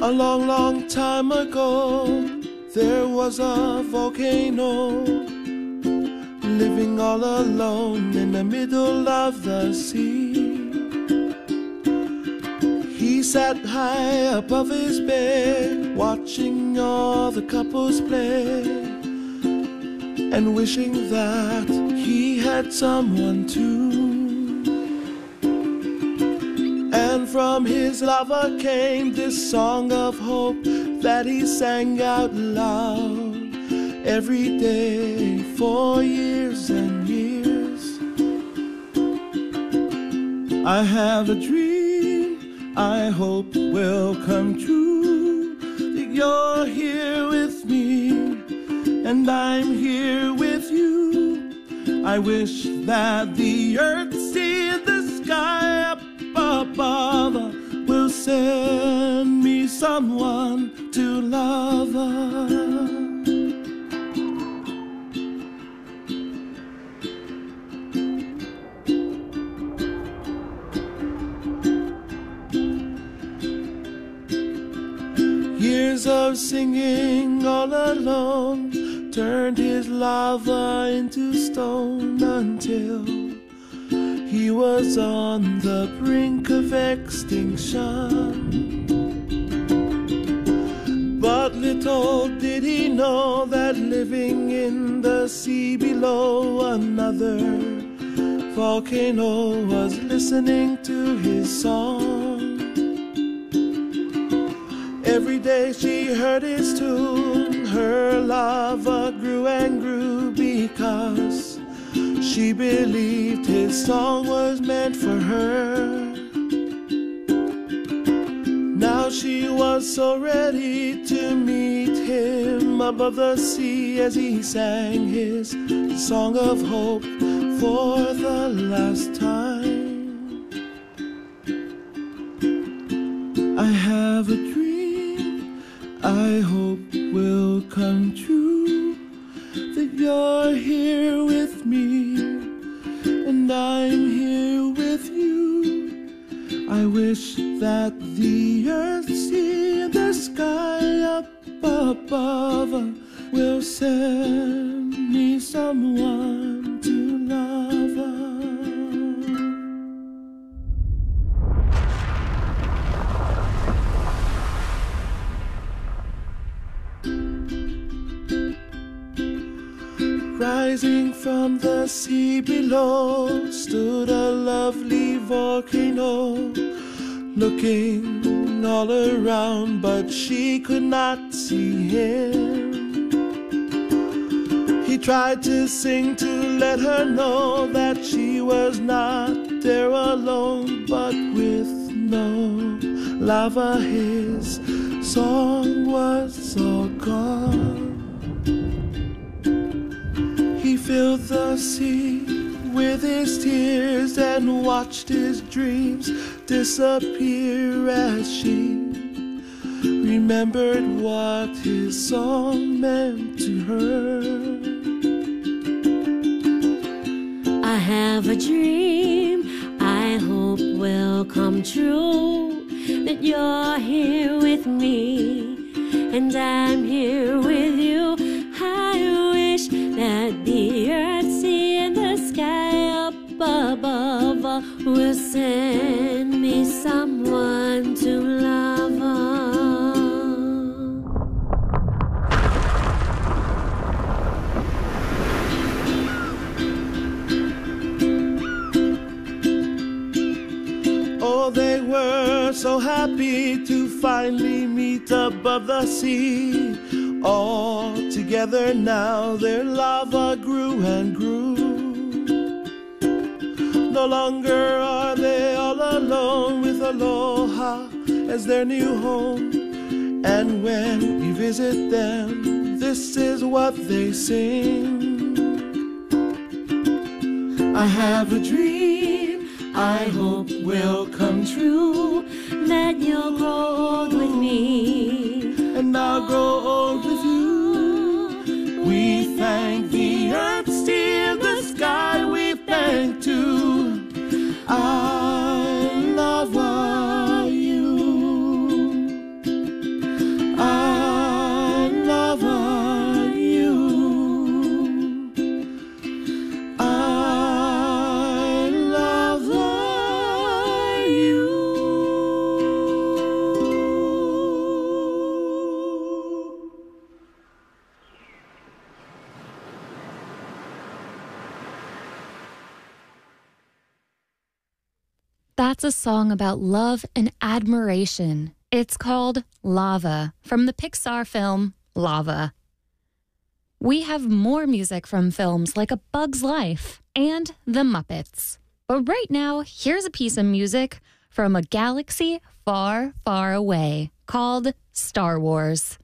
A long, long time ago, there was a volcano living all alone in the middle of the sea. He sat high above his bed, watching all the couples play, and wishing that he had someone too. And from his lover came this song of hope that he sang out loud every day for years and years. I have a dream I hope will come true, that you're here with me and I'm here with you. I wish that the earth, sea, and the sky up above will send me someone to love her. Years of singing all alone turned his lava into stone until he was on the brink of extinction. But little did he know that living in the sea below, another volcano was listening to his song. Every day she heard his tune, her lava grew and grew because she believed his song was meant for her. Now she was so ready to meet him above the sea as he sang his song of hope for the last time. I have a dream I hope will come true, that you're here with me and I'm here with you. I wish that the earth, sea, and the sky up above will send me someone to love her. Rising from the sea below stood a lovely volcano, looking all around, but she could not see him. He tried to sing to let her know that she was not there alone, but with no lava his song was all gone. He filled the sea with his tears and watched his dreams disappear as she remembered what his song meant to her. I have a dream I hope will come true, that you're here with me and I'm here with you. I wish that the earth, sea, and the sky up above will send me someone to love her. Oh, they were so happy to finally meet above the sea. All together now their lava grew and grew. No longer are they all alone, with aloha as their new home. And when we visit them, this is what they sing. I have a dream I hope will come true, that you'll grow old with me and I'll grow old with you. We thank the earth, sea, and the sky. We thank too I love you. That's a song about love and admiration. It's called Lava from the Pixar film Lava. We have more music from films like A Bug's Life and The Muppets. But right now, here's a piece of music from a galaxy far, far away called Star Wars.